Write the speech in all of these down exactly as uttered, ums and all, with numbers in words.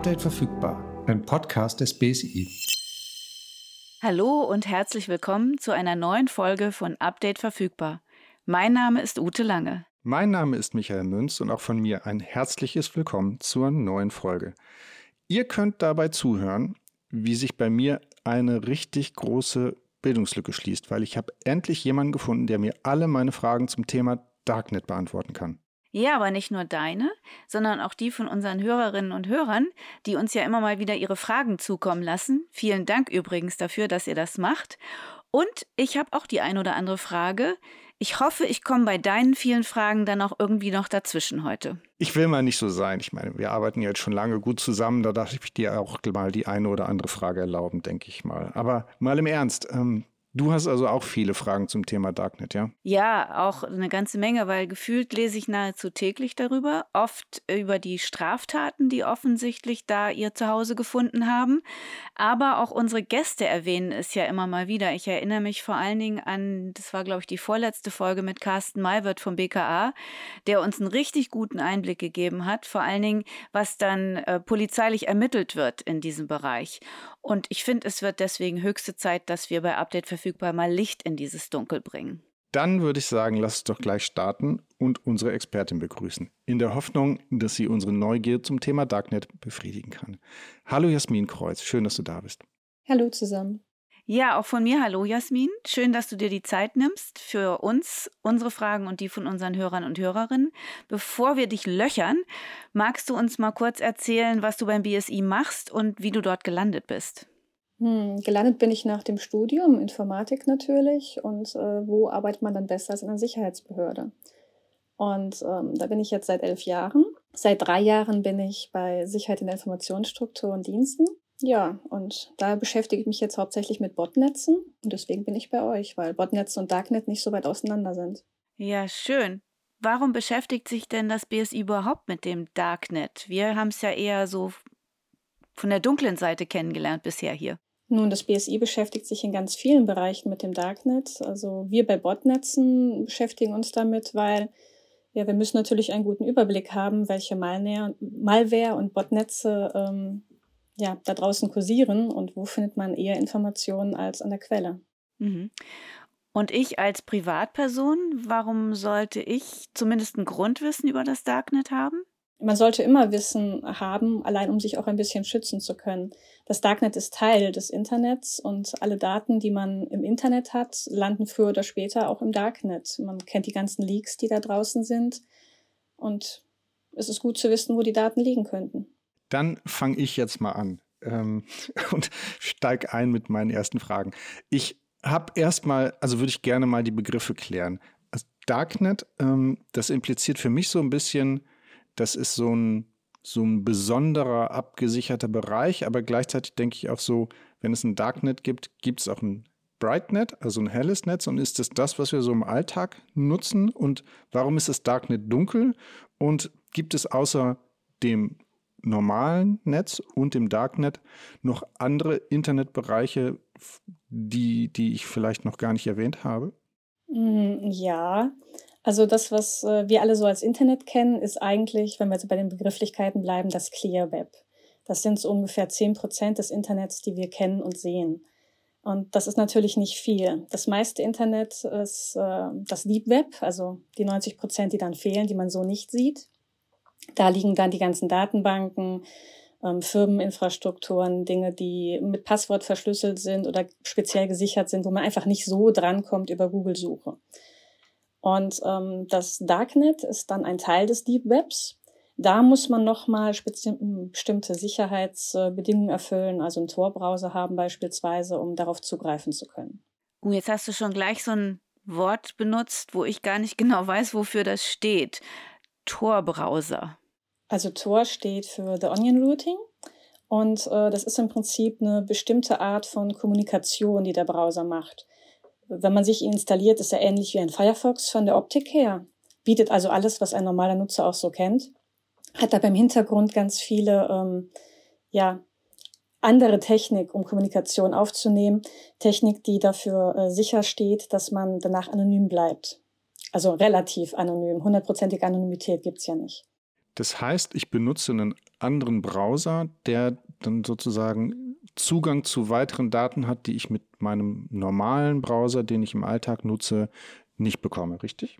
Update verfügbar, ein Podcast des B S I. Hallo und herzlich willkommen zu einer neuen Folge von Update verfügbar. Mein Name ist Ute Lange. Mein Name ist Michael Münz und auch von mir ein herzliches Willkommen zur neuen Folge. Ihr könnt dabei zuhören, wie sich bei mir eine richtig große Bildungslücke schließt, weil ich habe endlich jemanden gefunden, der mir alle meine Fragen zum Thema Darknet beantworten kann. Ja, aber nicht nur deine, sondern auch die von unseren Hörerinnen und Hörern, die uns ja immer mal wieder ihre Fragen zukommen lassen. Vielen Dank übrigens dafür, dass ihr das macht. Und ich habe auch die ein oder andere Frage. Ich hoffe, ich komme bei deinen vielen Fragen dann auch irgendwie noch dazwischen heute. Ich will mal nicht so sein. Ich meine, wir arbeiten jetzt schon lange gut zusammen. Da darf ich dir auch mal die eine oder andere Frage erlauben, denke ich mal. Aber mal im Ernst, ähm, du hast also auch viele Fragen zum Thema Darknet, ja? Ja, auch eine ganze Menge, weil gefühlt lese ich nahezu täglich darüber. Oft über die Straftaten, die offensichtlich da ihr Zuhause gefunden haben. Aber auch unsere Gäste erwähnen es ja immer mal wieder. Ich erinnere mich vor allen Dingen an, das war, glaube ich, die vorletzte Folge mit Carsten Maywirth vom B K A, der uns einen richtig guten Einblick gegeben hat. Vor allen Dingen, was dann äh, polizeilich ermittelt wird in diesem Bereich. Und ich finde, es wird deswegen höchste Zeit, dass wir bei Update verfügbar mal Licht in dieses Dunkel bringen. Dann würde ich sagen, lass uns doch gleich starten und unsere Expertin begrüßen. In der Hoffnung, dass sie unsere Neugier zum Thema Darknet befriedigen kann. Hallo Jasmin Kreuz, schön, dass du da bist. Hallo zusammen. Ja, auch von mir hallo Jasmin. Schön, dass du dir die Zeit nimmst für uns, unsere Fragen und die von unseren Hörern und Hörerinnen. Bevor wir dich löchern, magst du uns mal kurz erzählen, was du beim B S I machst und wie du dort gelandet bist? Hm, gelandet bin ich nach dem Studium, Informatik natürlich. Und äh, wo arbeitet man dann besser als in einer Sicherheitsbehörde? Und ähm, da bin ich jetzt seit elf Jahren. Seit drei Jahren bin ich bei Sicherheit in der Informationsstruktur und Diensten. Ja, und da beschäftige ich mich jetzt hauptsächlich mit Botnetzen. Und deswegen bin ich bei euch, weil Botnetze und Darknet nicht so weit auseinander sind. Ja, schön. Warum beschäftigt sich denn das B S I überhaupt mit dem Darknet? Wir haben es ja eher so von der dunklen Seite kennengelernt bisher hier. Nun, das B S I beschäftigt sich in ganz vielen Bereichen mit dem Darknet. Also wir bei Botnetzen beschäftigen uns damit, weil ja, wir müssen natürlich einen guten Überblick haben, welche Malware, Malware und Botnetze ähm, ja, da draußen kursieren und wo findet man eher Informationen als an der Quelle. Mhm. Und ich als Privatperson, warum sollte ich zumindest ein Grundwissen über das Darknet haben? Man sollte immer Wissen haben, allein um sich auch ein bisschen schützen zu können. Das Darknet ist Teil des Internets und alle Daten, die man im Internet hat, landen früher oder später auch im Darknet. Man kennt die ganzen Leaks, die da draußen sind, und es ist gut zu wissen, wo die Daten liegen könnten. Dann fange ich jetzt mal an ähm, und steige ein mit meinen ersten Fragen. Ich habe erstmal, also würde ich gerne mal die Begriffe klären. Das Darknet, ähm, das impliziert für mich so ein bisschen, das ist so ein, so ein besonderer, abgesicherter Bereich, aber gleichzeitig denke ich auch so, wenn es ein Darknet gibt, gibt es auch ein Brightnet, also ein helles Netz. Und ist das das, was wir so im Alltag nutzen? Und warum ist das Darknet dunkel? Und gibt es außer dem normalen Netz und dem Darknet noch andere Internetbereiche, die, die ich vielleicht noch gar nicht erwähnt habe? Ja, also das, was äh, wir alle so als Internet kennen, ist eigentlich, wenn wir jetzt bei den Begrifflichkeiten bleiben, das Clear Web. Das sind so ungefähr zehn Prozent des Internets, die wir kennen und sehen. Und das ist natürlich nicht viel. Das meiste Internet ist äh, das Deep Web, also die neunzig Prozent, die dann fehlen, die man so nicht sieht. Da liegen dann die ganzen Datenbanken, ähm, Firmeninfrastrukturen, Dinge, die mit Passwort verschlüsselt sind oder speziell gesichert sind, wo man einfach nicht so drankommt über Google-Suche. Und ähm, das Darknet ist dann ein Teil des Deep Webs. Da muss man nochmal bestimmte Sicherheitsbedingungen erfüllen, also einen Tor-Browser haben beispielsweise, um darauf zugreifen zu können. Uh, jetzt hast du schon gleich so ein Wort benutzt, wo ich gar nicht genau weiß, wofür das steht. Tor-Browser. Also Tor steht für The Onion Routing und äh, das ist im Prinzip eine bestimmte Art von Kommunikation, die der Browser macht. Wenn man sich ihn installiert, ist er ähnlich wie ein Firefox von der Optik her. Bietet also alles, was ein normaler Nutzer auch so kennt. Hat aber im Hintergrund ganz viele ähm, ja, andere Technik, um Kommunikation aufzunehmen. Technik, die dafür äh, sicher steht, dass man danach anonym bleibt. Also relativ anonym. Hundertprozentige Anonymität gibt's ja nicht. Das heißt, ich benutze einen anderen Browser, der dann sozusagen Zugang zu weiteren Daten hat, die ich mit meinem normalen Browser, den ich im Alltag nutze, nicht bekomme, richtig?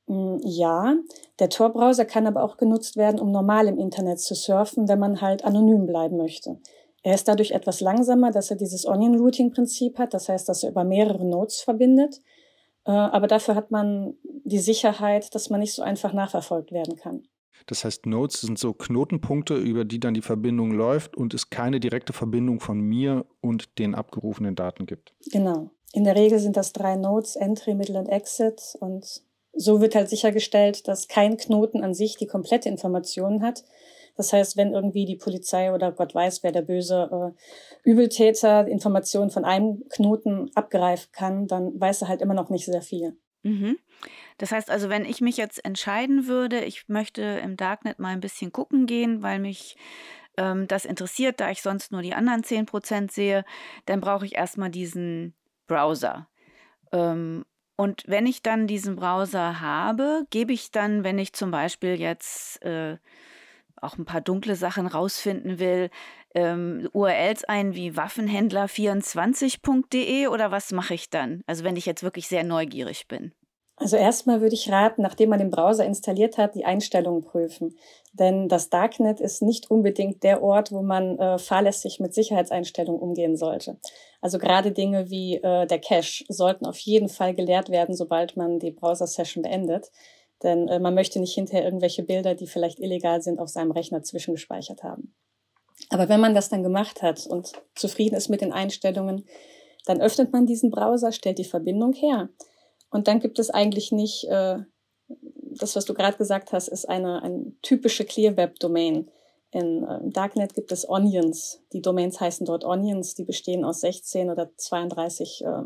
Ja, der Tor-Browser kann aber auch genutzt werden, um normal im Internet zu surfen, wenn man halt anonym bleiben möchte. Er ist dadurch etwas langsamer, dass er dieses Onion-Routing-Prinzip hat, das heißt, dass er über mehrere Nodes verbindet. Aber dafür hat man die Sicherheit, dass man nicht so einfach nachverfolgt werden kann. Das heißt, Nodes sind so Knotenpunkte, über die dann die Verbindung läuft und es keine direkte Verbindung von mir und den abgerufenen Daten gibt. Genau. In der Regel sind das drei Nodes, Entry, Middle und Exit. Und so wird halt sichergestellt, dass kein Knoten an sich die komplette Information hat. Das heißt, wenn irgendwie die Polizei oder Gott weiß, wer der böse äh, Übeltäter Informationen von einem Knoten abgreifen kann, dann weiß er halt immer noch nicht sehr viel. Mhm. Das heißt also, wenn ich mich jetzt entscheiden würde, ich möchte im Darknet mal ein bisschen gucken gehen, weil mich ähm, das interessiert, da ich sonst nur die anderen zehn Prozent sehe, dann brauche ich erstmal diesen Browser. Ähm, und wenn ich dann diesen Browser habe, gebe ich dann, wenn ich zum Beispiel jetzt äh, auch ein paar dunkle Sachen rausfinden will, ähm, U R Ls ein wie waffenhändler vierundzwanzig punkt de oder was mache ich dann? Also wenn ich jetzt wirklich sehr neugierig bin. Also erstmal würde ich raten, nachdem man den Browser installiert hat, die Einstellungen prüfen. Denn das Darknet ist nicht unbedingt der Ort, wo man äh, fahrlässig mit Sicherheitseinstellungen umgehen sollte. Also gerade Dinge wie äh, der Cache sollten auf jeden Fall gelehrt werden, sobald man die Browser-Session beendet. Denn äh, man möchte nicht hinterher irgendwelche Bilder, die vielleicht illegal sind, auf seinem Rechner zwischengespeichert haben. Aber wenn man das dann gemacht hat und zufrieden ist mit den Einstellungen, dann öffnet man diesen Browser, stellt die Verbindung her. Und dann gibt es eigentlich nicht, äh, das, was du gerade gesagt hast, ist eine, eine typische Clear-Web-Domain. In äh, Darknet gibt es Onions. Die Domains heißen dort Onions, die bestehen aus sechzehn oder zweiunddreißig äh,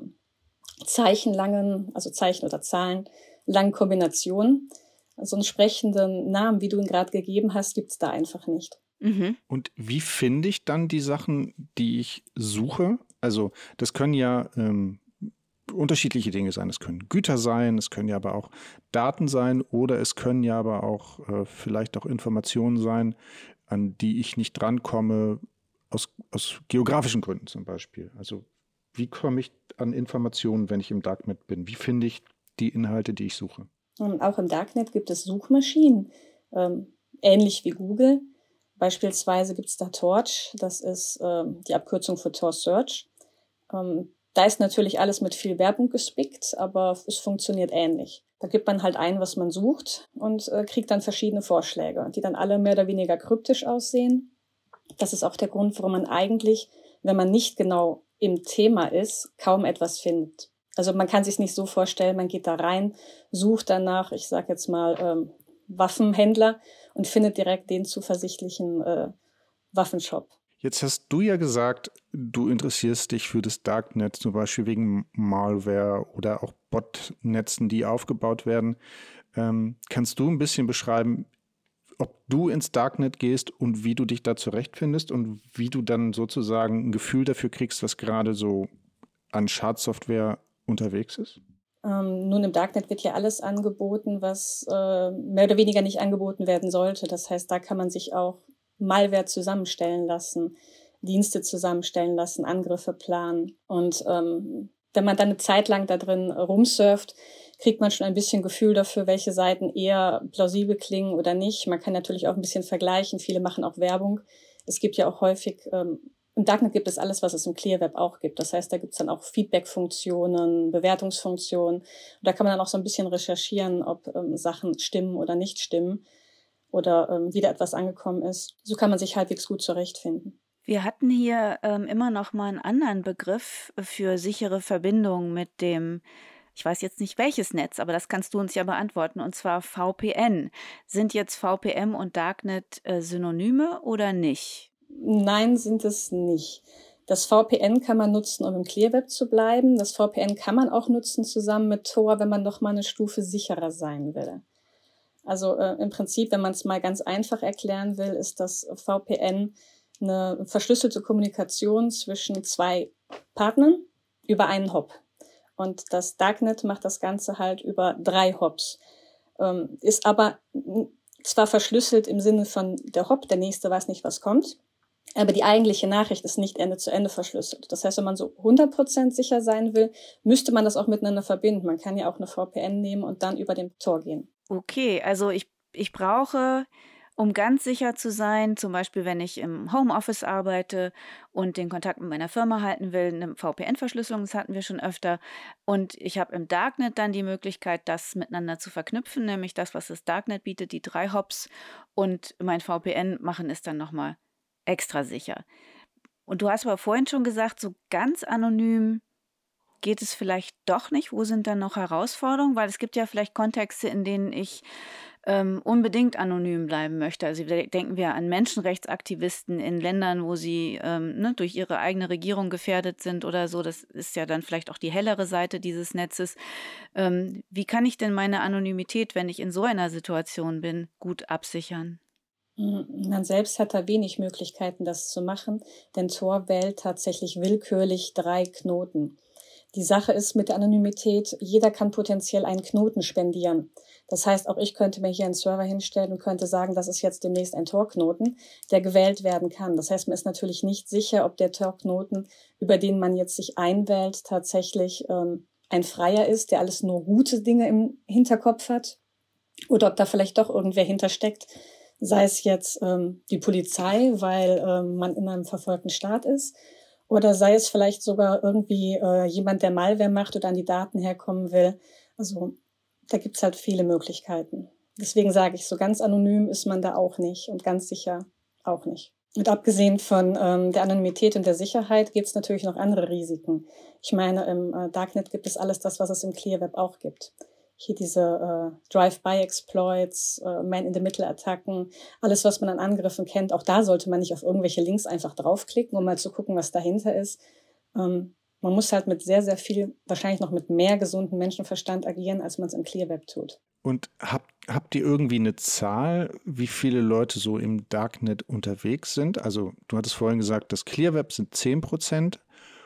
Zeichen langen, also Zeichen oder Zahlen, langen Kombinationen. So einen sprechenden Namen, wie du ihn gerade gegeben hast, gibt es da einfach nicht. Mhm. Und wie finde ich dann die Sachen, die ich suche? Also das können ja ähm, unterschiedliche Dinge sein. Es können Güter sein, es können ja aber auch Daten sein oder es können ja aber auch äh, vielleicht auch Informationen sein, an die ich nicht drankomme, aus, aus geografischen Gründen zum Beispiel. Also wie komme ich an Informationen, wenn ich im Darknet bin? Wie finde ich die Inhalte, die ich suche? Und auch im Darknet gibt es Suchmaschinen, ähm, ähnlich wie Google. Beispielsweise gibt es da Torch, das ist ähm, die Abkürzung für Tor Search. Ähm, da ist natürlich alles mit viel Werbung gespickt, aber es funktioniert ähnlich. Da gibt man halt ein, was man sucht und äh, kriegt dann verschiedene Vorschläge, die dann alle mehr oder weniger kryptisch aussehen. Das ist auch der Grund, warum man eigentlich, wenn man nicht genau im Thema ist, kaum etwas findet. Also man kann sich nicht so vorstellen, man geht da rein, sucht danach, ich sage jetzt mal, ähm, Waffenhändler und findet direkt den zuversichtlichen äh, Waffenshop. Jetzt hast du ja gesagt, du interessierst dich für das Darknet, zum Beispiel wegen Malware oder auch Botnetzen, die aufgebaut werden. Ähm, kannst du ein bisschen beschreiben, ob du ins Darknet gehst und wie du dich da zurechtfindest und wie du dann sozusagen ein Gefühl dafür kriegst, was gerade so an Schadsoftware unterwegs ist? Ähm, nun, im Darknet wird ja alles angeboten, was äh, mehr oder weniger nicht angeboten werden sollte. Das heißt, da kann man sich auch Malware zusammenstellen lassen, Dienste zusammenstellen lassen, Angriffe planen. Und ähm, wenn man dann eine Zeit lang da drin rumsurft, kriegt man schon ein bisschen Gefühl dafür, welche Seiten eher plausibel klingen oder nicht. Man kann natürlich auch ein bisschen vergleichen. Viele machen auch Werbung. Es gibt ja auch häufig, ähm, im Darknet gibt es alles, was es im Clear Web auch gibt. Das heißt, da gibt es dann auch Feedback-Funktionen, Bewertungsfunktionen. Und da kann man dann auch so ein bisschen recherchieren, ob ähm, Sachen stimmen oder nicht stimmen oder ähm, wieder etwas angekommen ist. So kann man sich halbwegs gut zurechtfinden. Wir hatten hier ähm, immer noch mal einen anderen Begriff für sichere Verbindungen mit dem, ich weiß jetzt nicht welches Netz, aber das kannst du uns ja beantworten, und zwar V P N. Sind jetzt V P N und Darknet äh, Synonyme oder nicht? Nein, sind es nicht. Das V P N kann man nutzen, um im Clear Web zu bleiben. Das V P N kann man auch nutzen zusammen mit Tor, wenn man noch mal eine Stufe sicherer sein will. Also äh, im Prinzip, wenn man es mal ganz einfach erklären will, ist das V P N eine verschlüsselte Kommunikation zwischen zwei Partnern über einen Hop. Und das Darknet macht das Ganze halt über drei Hops. Ähm, ist aber zwar verschlüsselt im Sinne von der Hop, der Nächste weiß nicht, was kommt, aber die eigentliche Nachricht ist nicht Ende zu Ende verschlüsselt. Das heißt, wenn man so hundert Prozent sicher sein will, müsste man das auch miteinander verbinden. Man kann ja auch eine V P N nehmen und dann über den Tor gehen. Okay, also ich, ich brauche, um ganz sicher zu sein, zum Beispiel wenn ich im Homeoffice arbeite und den Kontakt mit meiner Firma halten will, eine V P N-Verschlüsselung, das hatten wir schon öfter. Und ich habe im Darknet dann die Möglichkeit, das miteinander zu verknüpfen, nämlich das, was das Darknet bietet, die drei Hops, und mein V P N machen es dann nochmal extra sicher. Und du hast aber vorhin schon gesagt, so ganz anonym geht es vielleicht doch nicht. Wo sind dann noch Herausforderungen? Weil es gibt ja vielleicht Kontexte, in denen ich ähm, unbedingt anonym bleiben möchte. Also denken wir an Menschenrechtsaktivisten in Ländern, wo sie ähm, ne, durch ihre eigene Regierung gefährdet sind oder so. Das ist ja dann vielleicht auch die hellere Seite dieses Netzes. Ähm, wie kann ich denn meine Anonymität, wenn ich in so einer Situation bin, gut absichern? Man selbst hat da wenig Möglichkeiten, das zu machen, denn Tor wählt tatsächlich willkürlich drei Knoten. Die Sache ist mit der Anonymität, jeder kann potenziell einen Knoten spendieren. Das heißt, auch ich könnte mir hier einen Server hinstellen und könnte sagen, das ist jetzt demnächst ein Torknoten, der gewählt werden kann. Das heißt, man ist natürlich nicht sicher, ob der Torknoten, über den man jetzt sich einwählt, tatsächlich ähm, ein Freier ist, der alles nur gute Dinge im Hinterkopf hat, oder ob da vielleicht doch irgendwer hintersteckt, sei es jetzt ähm, die Polizei, weil ähm, man in einem verfolgten Staat ist, oder sei es vielleicht sogar irgendwie äh, jemand, der Malware macht oder an die Daten herkommen will. Also da gibt's halt viele Möglichkeiten. Deswegen sage ich, so ganz anonym ist man da auch nicht und ganz sicher auch nicht. Und abgesehen von ähm, der Anonymität und der Sicherheit gibt's natürlich noch andere Risiken. Ich meine, im äh, Darknet gibt es alles das, was es im Clear Web auch gibt. Hier diese äh, Drive-by-Exploits, äh, Man-in-the-Middle-Attacken, alles, was man an Angriffen kennt. Auch da sollte man nicht auf irgendwelche Links einfach draufklicken, um mal zu gucken, was dahinter ist. Ähm, man muss halt mit sehr, sehr viel, wahrscheinlich noch mit mehr gesundem Menschenverstand agieren, als man es im Clear Web tut. Und habt, habt ihr irgendwie eine Zahl, wie viele Leute so im Darknet unterwegs sind? Also du hattest vorhin gesagt, das Clear Web sind zehn Prozent.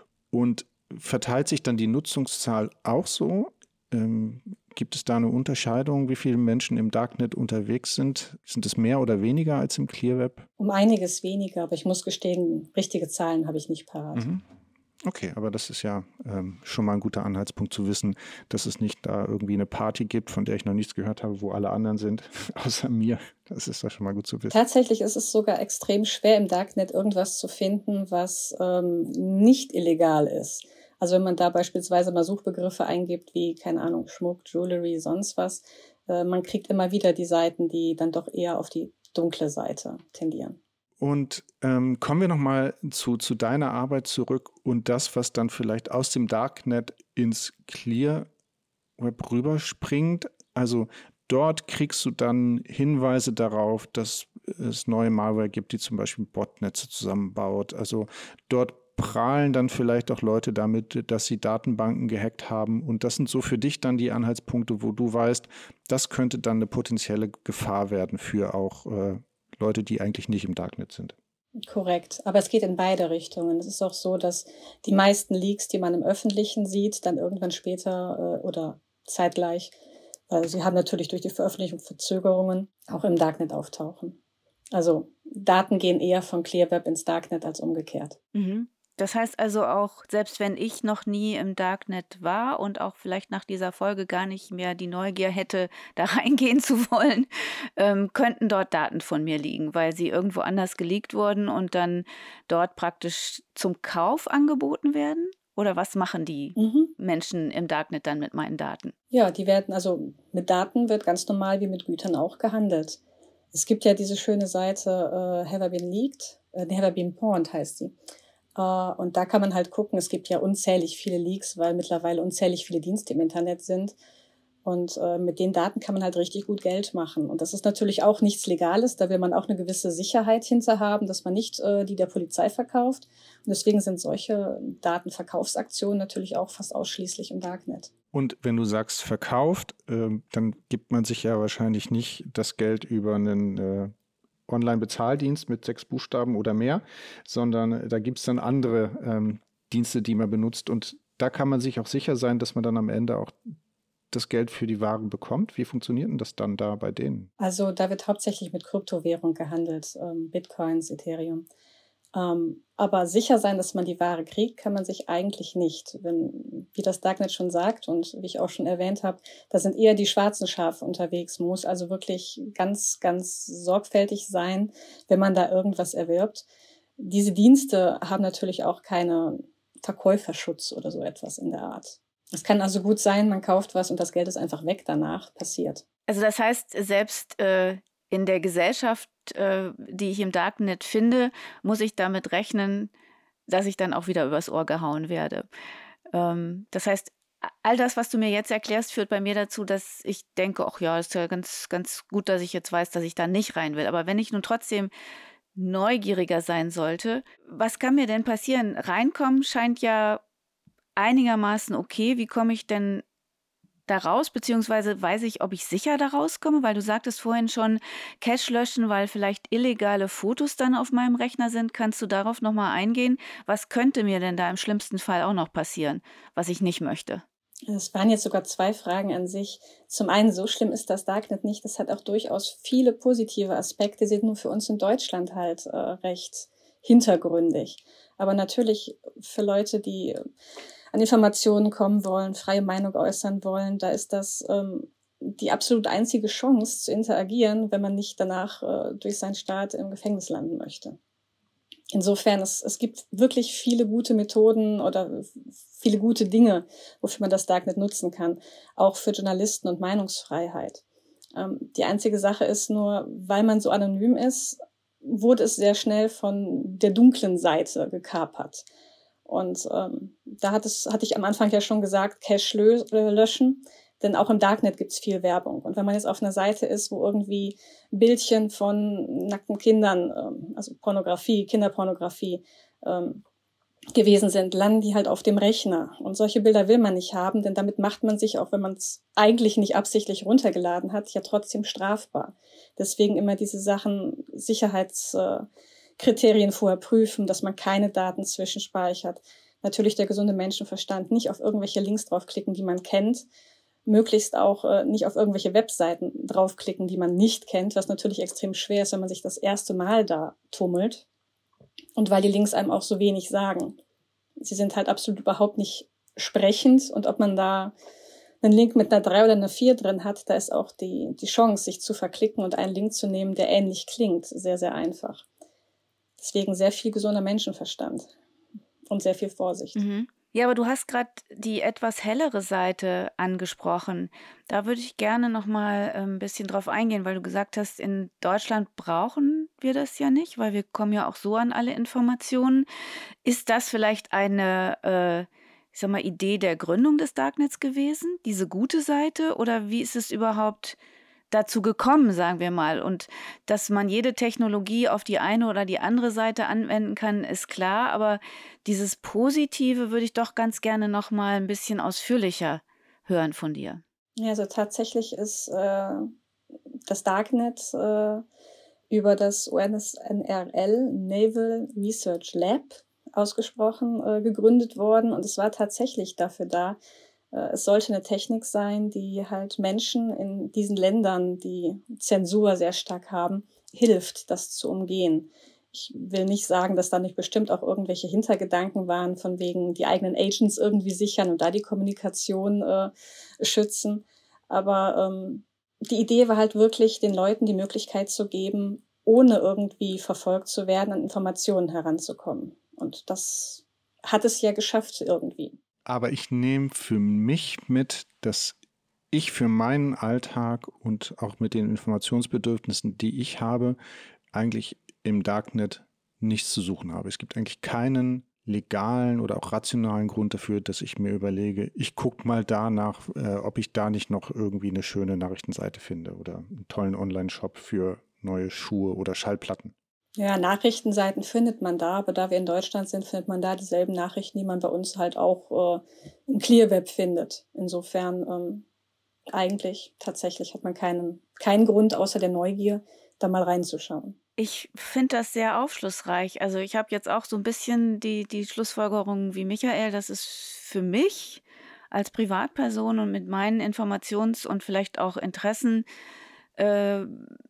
Und verteilt sich dann die Nutzungszahl auch so? Ähm, Gibt es da eine Unterscheidung, wie viele Menschen im Darknet unterwegs sind? Sind es mehr oder weniger als im Clear Web? Um einiges weniger, aber ich muss gestehen, richtige Zahlen habe ich nicht parat. Mhm. Okay, aber das ist ja ähm, schon mal ein guter Anhaltspunkt zu wissen, dass es nicht da irgendwie eine Party gibt, von der ich noch nichts gehört habe, wo alle anderen sind, außer mir. Das ist ja schon mal gut zu wissen. Tatsächlich ist es sogar extrem schwer, im Darknet irgendwas zu finden, was ähm, nicht illegal ist. Also wenn man da beispielsweise mal Suchbegriffe eingibt, wie, keine Ahnung, Schmuck, Jewelry, sonst was, äh, man kriegt immer wieder die Seiten, die dann doch eher auf die dunkle Seite tendieren. Und ähm, kommen wir nochmal zu, zu deiner Arbeit zurück und das, was dann vielleicht aus dem Darknet ins Clear Web rüberspringt. Also dort kriegst du dann Hinweise darauf, dass es neue Malware gibt, die zum Beispiel Botnetze zusammenbaut. Also dort prahlen dann vielleicht auch Leute damit, dass sie Datenbanken gehackt haben. Und das sind so für dich dann die Anhaltspunkte, wo du weißt, das könnte dann eine potenzielle Gefahr werden für auch äh, Leute, die eigentlich nicht im Darknet sind. Korrekt, aber es geht in beide Richtungen. Es ist auch so, dass die meisten Leaks, die man im Öffentlichen sieht, dann irgendwann später äh, oder zeitgleich, weil sie haben natürlich durch die Veröffentlichung Verzögerungen, auch im Darknet auftauchen. Also Daten gehen eher vom Clear Web ins Darknet als umgekehrt. Mhm. Das heißt also auch, selbst wenn ich noch nie im Darknet war und auch vielleicht nach dieser Folge gar nicht mehr die Neugier hätte, da reingehen zu wollen, ähm, könnten dort Daten von mir liegen, weil sie irgendwo anders geleakt wurden und dann dort praktisch zum Kauf angeboten werden? Oder was machen die mhm. Menschen im Darknet dann mit meinen Daten? Ja, die werden, also mit Daten wird ganz normal wie mit Gütern auch gehandelt. Es gibt ja diese schöne Seite äh, Have I Been Leaked? Äh, Have I Been Pawned heißt sie. Uh, und da kann man halt gucken, es gibt ja unzählig viele Leaks, weil mittlerweile unzählig viele Dienste im Internet sind. Und uh, mit den Daten kann man halt richtig gut Geld machen. Und das ist natürlich auch nichts Legales, da will man auch eine gewisse Sicherheit hinter haben, dass man nicht uh, die der Polizei verkauft. Und deswegen sind solche Datenverkaufsaktionen natürlich auch fast ausschließlich im Darknet. Und wenn du sagst verkauft, äh, dann gibt man sich ja wahrscheinlich nicht das Geld über einen äh Online-Bezahldienst mit sechs Buchstaben oder mehr, sondern da gibt es dann andere ähm, Dienste, die man benutzt. Und da kann man sich auch sicher sein, dass man dann am Ende auch das Geld für die Ware bekommt? Wie funktioniert denn das dann da bei denen? Also da wird hauptsächlich mit Kryptowährung gehandelt, ähm, Bitcoins, Ethereum. Ähm, aber sicher sein, dass man die Ware kriegt, kann man sich eigentlich nicht. Wenn, wie das Darknet schon sagt und wie ich auch schon erwähnt habe, da sind eher die schwarzen Schafe unterwegs. Man muss also wirklich ganz, ganz sorgfältig sein, wenn man da irgendwas erwirbt. Diese Dienste haben natürlich auch keine Verkäuferschutz oder so etwas in der Art. Es kann also gut sein, man kauft was und das Geld ist einfach weg danach, passiert. Also das heißt, selbst äh, in der Gesellschaft, äh, die ich im Darknet finde, muss ich damit rechnen, dass ich dann auch wieder übers Ohr gehauen werde. Ähm, das heißt, all das, was du mir jetzt erklärst, führt bei mir dazu, dass ich denke, ach ja, ist ja ganz, ganz gut, dass ich jetzt weiß, dass ich da nicht rein will. Aber wenn ich nun trotzdem neugieriger sein sollte, was kann mir denn passieren? Reinkommen scheint ja einigermaßen okay. Wie komme ich denn da raus? Beziehungsweise weiß ich, ob ich sicher da rauskomme? Weil du sagtest vorhin schon, Cache löschen, weil vielleicht illegale Fotos dann auf meinem Rechner sind. Kannst du darauf nochmal eingehen? Was könnte mir denn da im schlimmsten Fall auch noch passieren, was ich nicht möchte? Es waren jetzt sogar zwei Fragen an sich. Zum einen, so schlimm ist das Darknet nicht. Das hat auch durchaus viele positive Aspekte, sind nur für uns in Deutschland halt äh, recht hintergründig. Aber natürlich für Leute, die an Informationen kommen wollen, freie Meinung äußern wollen, da ist das ähm, die absolut einzige Chance zu interagieren, wenn man nicht danach äh, durch seinen Staat im Gefängnis landen möchte. Insofern, es, es gibt wirklich viele gute Methoden oder viele gute Dinge, wofür man das Darknet nutzen kann, auch für Journalisten und Meinungsfreiheit. Ähm, die einzige Sache ist nur, weil man so anonym ist, wurde es sehr schnell von der dunklen Seite gekapert. Und ähm, da hat es, hatte ich am Anfang ja schon gesagt, Cache lö- äh, löschen. Denn auch im Darknet gibt's viel Werbung. Und wenn man jetzt auf einer Seite ist, wo irgendwie Bildchen von nackten Kindern, ähm, also Pornografie, Kinderpornografie ähm, gewesen sind, landen die halt auf dem Rechner. Und solche Bilder will man nicht haben, denn damit macht man sich, auch wenn man es eigentlich nicht absichtlich runtergeladen hat, ja trotzdem strafbar. Deswegen immer diese Sachen, Sicherheitskriterien vorher prüfen, dass man keine Daten zwischenspeichert. Natürlich der gesunde Menschenverstand, nicht auf irgendwelche Links draufklicken, die man kennt. Möglichst auch äh, nicht auf irgendwelche Webseiten draufklicken, die man nicht kennt, was natürlich extrem schwer ist, wenn man sich das erste Mal da tummelt. Und weil die Links einem auch so wenig sagen. Sie sind halt absolut überhaupt nicht sprechend. Und ob man da einen Link mit einer drei oder einer vier drin hat, da ist auch die, die Chance, sich zu verklicken und einen Link zu nehmen, der ähnlich klingt, sehr, sehr einfach. Deswegen sehr viel gesunder Menschenverstand und sehr viel Vorsicht. Mhm. Ja, aber du hast gerade die etwas hellere Seite angesprochen. Da würde ich gerne noch mal äh, ein bisschen drauf eingehen, weil du gesagt hast, in Deutschland brauchen wir das ja nicht, weil wir kommen ja auch so an alle Informationen. Ist das vielleicht eine, äh, ich sag mal, Idee der Gründung des Darknets gewesen, diese gute Seite? Oder wie ist es überhaupt dazu gekommen, sagen wir mal? Und dass man jede Technologie auf die eine oder die andere Seite anwenden kann, ist klar. Aber dieses Positive würde ich doch ganz gerne noch mal ein bisschen ausführlicher hören von dir. Ja, also tatsächlich ist äh, das Darknet äh, über das U S N R L, Naval Research Lab, ausgesprochen, äh, gegründet worden. Und es war tatsächlich dafür da, äh, es sollte eine Technik sein, die halt Menschen in diesen Ländern, die Zensur sehr stark haben, hilft, das zu umgehen. Ich will nicht sagen, dass da nicht bestimmt auch irgendwelche Hintergedanken waren, von wegen die eigenen Agents irgendwie sichern und da die Kommunikation äh, schützen. Aber ähm, die Idee war halt wirklich, den Leuten die Möglichkeit zu geben, ohne irgendwie verfolgt zu werden, an Informationen heranzukommen. Und das hat es ja geschafft irgendwie. Aber ich nehme für mich mit, dass ich für meinen Alltag und auch mit den Informationsbedürfnissen, die ich habe, eigentlich im Darknet nichts zu suchen habe. Es gibt eigentlich keinen legalen oder auch rationalen Grund dafür, dass ich mir überlege, ich gucke mal danach, äh, ob ich da nicht noch irgendwie eine schöne Nachrichtenseite finde oder einen tollen Online-Shop für neue Schuhe oder Schallplatten. Ja, Nachrichtenseiten findet man da, aber da wir in Deutschland sind, findet man da dieselben Nachrichten, die man bei uns halt auch äh, im Clearweb findet. Insofern ähm, eigentlich tatsächlich hat man keinen, keinen Grund außer der Neugier, da mal reinzuschauen. Ich finde das sehr aufschlussreich. Also ich habe jetzt auch so ein bisschen die, die Schlussfolgerung wie Michael, dass es für mich als Privatperson und mit meinen Informations- und vielleicht auch Interessen äh,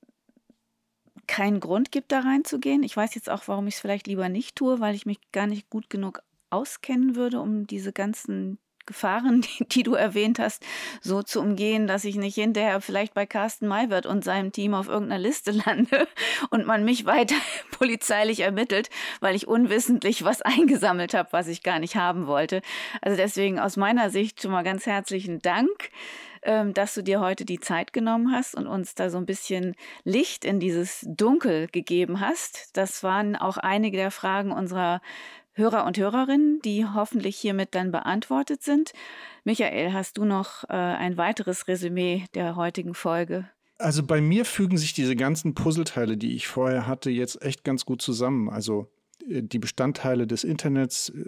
keinen Grund gibt, da reinzugehen. Ich weiß jetzt auch, warum ich es vielleicht lieber nicht tue, weil ich mich gar nicht gut genug auskennen würde, um diese ganzen Gefahren, die, die du erwähnt hast, so zu umgehen, dass ich nicht hinterher vielleicht bei Carsten Maywirth und seinem Team auf irgendeiner Liste lande und man mich weiter polizeilich ermittelt, weil ich unwissentlich was eingesammelt habe, was ich gar nicht haben wollte. Also deswegen aus meiner Sicht schon mal ganz herzlichen Dank, ähm, dass du dir heute die Zeit genommen hast und uns da so ein bisschen Licht in dieses Dunkel gegeben hast. Das waren auch einige der Fragen unserer Hörer und Hörerinnen, die hoffentlich hiermit dann beantwortet sind. Michael, hast du noch äh, ein weiteres Resümee der heutigen Folge? Also bei mir fügen sich diese ganzen Puzzleteile, die ich vorher hatte, jetzt echt ganz gut zusammen. Also äh, die Bestandteile des Internets, äh,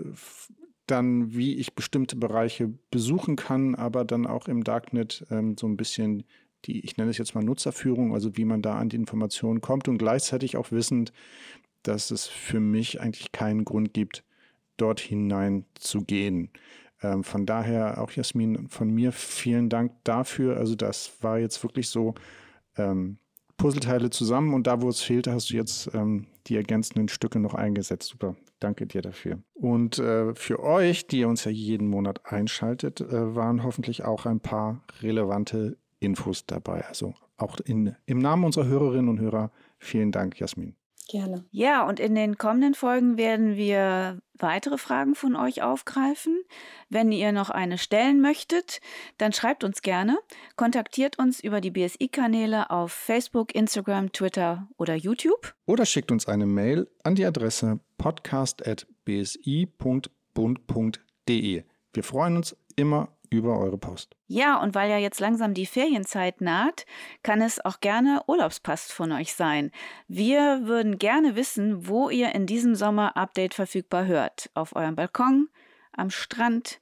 dann wie ich bestimmte Bereiche besuchen kann, aber dann auch im Darknet ähm, so ein bisschen die, ich nenne es jetzt mal Nutzerführung, also wie man da an die Informationen kommt und gleichzeitig auch wissend, dass es für mich eigentlich keinen Grund gibt, dort hinein zu gehen. Ähm, von daher auch, Jasmin, von mir vielen Dank dafür. Also das war jetzt wirklich so ähm, Puzzleteile zusammen und da, wo es fehlte, hast du jetzt ähm, die ergänzenden Stücke noch eingesetzt. Super, danke dir dafür. Und äh, für euch, die ihr uns ja jeden Monat einschaltet, äh, waren hoffentlich auch ein paar relevante Infos dabei. Also auch in, im Namen unserer Hörerinnen und Hörer vielen Dank, Jasmin. Gerne. Ja, und in den kommenden Folgen werden wir weitere Fragen von euch aufgreifen. Wenn ihr noch eine stellen möchtet, dann schreibt uns gerne. Kontaktiert uns über die B S I-Kanäle auf Facebook, Instagram, Twitter oder YouTube. Oder schickt uns eine Mail an die Adresse podcast at b s i punkt bund punkt d e. Wir freuen uns immer über eure Post. Ja, und weil ja jetzt langsam die Ferienzeit naht, kann es auch gerne Urlaubspost von euch sein. Wir würden gerne wissen, wo ihr in diesem Sommer Update verfügbar hört. Auf eurem Balkon, am Strand,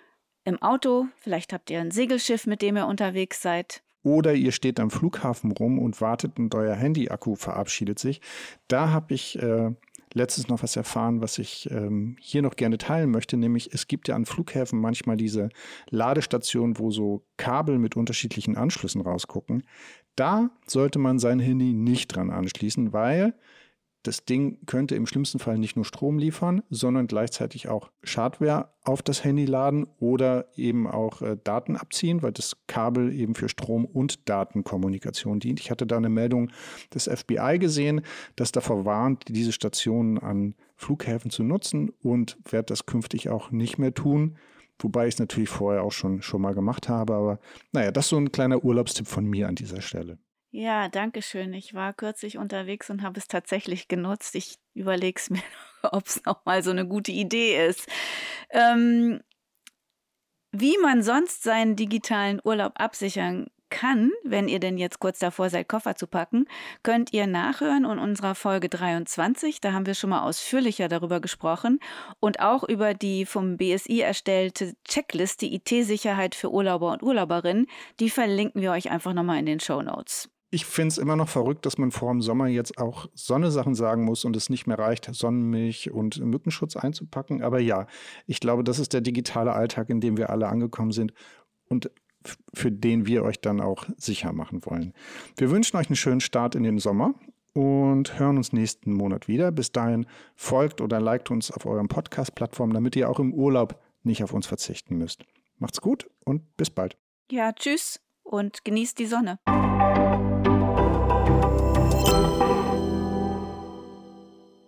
im Auto, vielleicht habt ihr ein Segelschiff, mit dem ihr unterwegs seid. Oder ihr steht am Flughafen rum und wartet und euer Handy-Akku verabschiedet sich. Da habe ich äh, letztens noch was erfahren, was ich ähm, hier noch gerne teilen möchte, nämlich es gibt ja an Flughäfen manchmal diese Ladestationen, wo so Kabel mit unterschiedlichen Anschlüssen rausgucken. Da sollte man sein Handy nicht dran anschließen, weil das Ding könnte im schlimmsten Fall nicht nur Strom liefern, sondern gleichzeitig auch Schadware auf das Handy laden oder eben auch äh, Daten abziehen, weil das Kabel eben für Strom- und Datenkommunikation dient. Ich hatte da eine Meldung des F B I gesehen, das davor warnt, diese Stationen an Flughäfen zu nutzen und werde das künftig auch nicht mehr tun. Wobei ich es natürlich vorher auch schon, schon mal gemacht habe. Aber naja, das ist so ein kleiner Urlaubstipp von mir an dieser Stelle. Ja, danke schön. Ich war kürzlich unterwegs und habe es tatsächlich genutzt. Ich überlege es mir, ob es noch mal so eine gute Idee ist. Ähm, wie man sonst seinen digitalen Urlaub absichern kann, wenn ihr denn jetzt kurz davor seid, Koffer zu packen, könnt ihr nachhören in unserer Folge dreiundzwanzig. Da haben wir schon mal ausführlicher darüber gesprochen und auch über die vom B S I erstellte Checkliste I T-Sicherheit für Urlauber und Urlauberinnen. Die verlinken wir euch einfach nochmal in den Shownotes. Ich finde es immer noch verrückt, dass man vor dem Sommer jetzt auch Sonnesachen sagen muss und es nicht mehr reicht, Sonnenmilch und Mückenschutz einzupacken. Aber ja, ich glaube, das ist der digitale Alltag, in dem wir alle angekommen sind und f- für den wir euch dann auch sicher machen wollen. Wir wünschen euch einen schönen Start in den Sommer und hören uns nächsten Monat wieder. Bis dahin folgt oder liked uns auf euren Podcast-Plattformen, damit ihr auch im Urlaub nicht auf uns verzichten müsst. Macht's gut und bis bald. Ja, tschüss und genießt die Sonne.